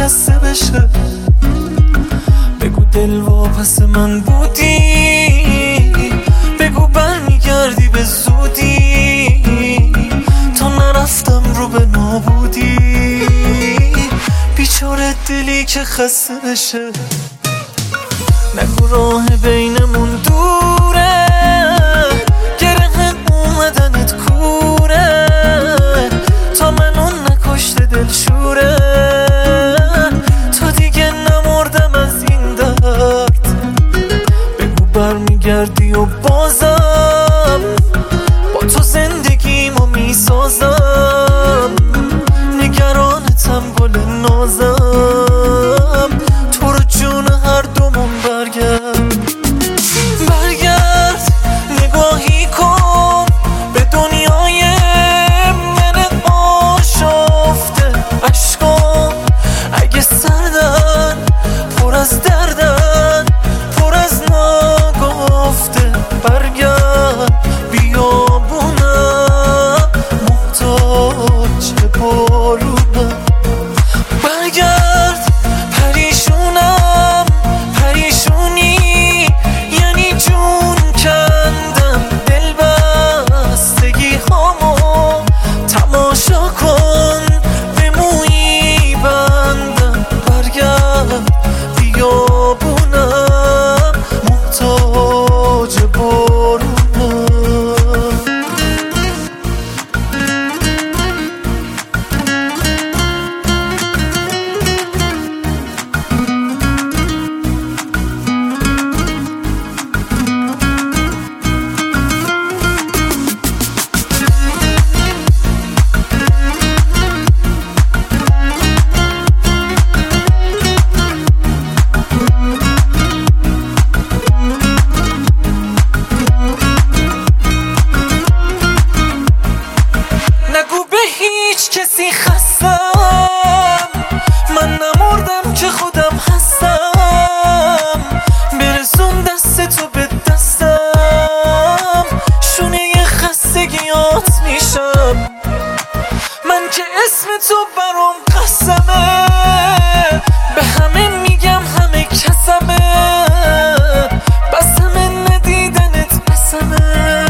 شکسته بشه. بگو دل واپس من بودی، بگو برمیگردی به زودی، تا نرفتم رو به نابودی. بیچاره دلی که خسته بشه. نگو راه بینمون دوره، گره اومدنت کوره، تا منو نکشته دلشوره. تا دیگه نمردم از این درد، بگو برمیگردی و بازم با تو زندگیمو میسازم. نگرانتم گل نازم، تو رو جون هر دومون برگرد نگاهی کن به دنیای من آشفته. عشقام اگه سردن، پر از دردن، پر از ناگفته. برگرد بیابونم محتاج بارونم. برگرد پریشونم، پریشونی یعنی جون کندم. دل بستگی هامو تماشا کن، به مویی بندم. برگرد بیابونم محتاج بارونم. نگو به هیچ کسی خستم، من نمردم که خودم هستم. برسون دست تو به دستم، شونه خستگیات میشم. من که اسم تو برام قسمه، به همه میگم همه کسمه. بسمه ندیدنت بسمه،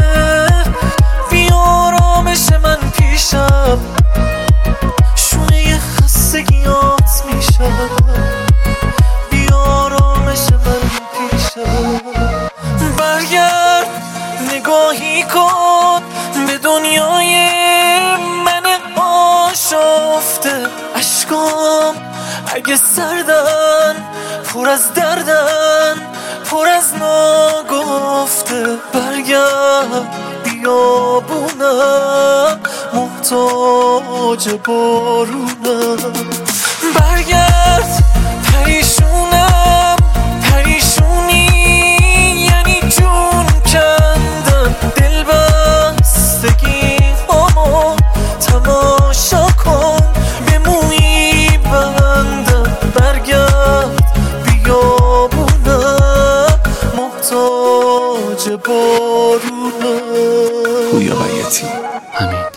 بیارامش من پیشم. شونه خستگیات میشم، بیارامش من پیشم. برگرد نگاهی کن به دنیای من آشفته. عشقام اگه سردن، پر از دردن، پر از ناگفته. برگرد بیابونم محتاج بارونم. برگرد پریشونم، پریشونی یعنی جون کندم. دل بستگی هامو تماشا کن، به مویی بندم. برگرد بیابونم محتاج بارونم. پویا بیاتی همین.